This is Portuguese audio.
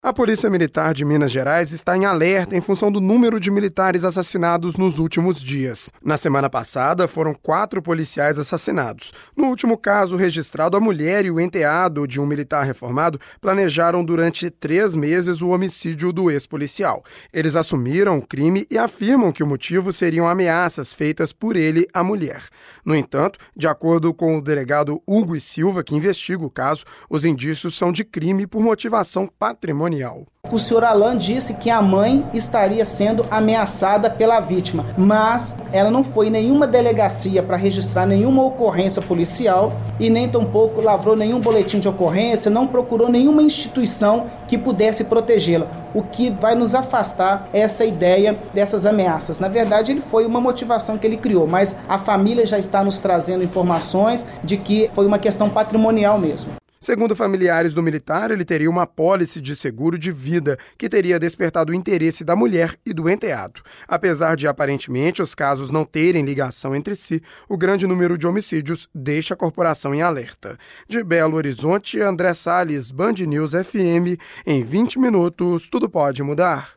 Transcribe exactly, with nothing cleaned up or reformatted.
A Polícia Militar de Minas Gerais está em alerta em função do número de militares assassinados nos últimos dias. Na semana passada, foram quatro policiais assassinados. No último caso registrado, a mulher e o enteado de um militar reformado planejaram durante três meses o homicídio do ex-policial. Eles assumiram o crime e afirmam que o motivo seriam ameaças feitas por ele à mulher. No entanto, de acordo com o delegado Hugo e Silva, que investiga o caso, os indícios são de crime por motivação patrimonial. O senhor Alan disse que a mãe estaria sendo ameaçada pela vítima, mas ela não foi em nenhuma delegacia para registrar nenhuma ocorrência policial e nem tampouco lavrou nenhum boletim de ocorrência, não procurou nenhuma instituição que pudesse protegê-la, o que vai nos afastar essa ideia dessas ameaças. Na verdade, ele foi uma motivação que ele criou, mas a família já está nos trazendo informações de que foi uma questão patrimonial mesmo. Segundo familiares do militar, ele teria uma apólice de seguro de vida que teria despertado o interesse da mulher e do enteado. Apesar de, aparentemente, os casos não terem ligação entre si, o grande número de homicídios deixa a corporação em alerta. De Belo Horizonte, André Salles, Band News F M. Em vinte minutos, tudo pode mudar.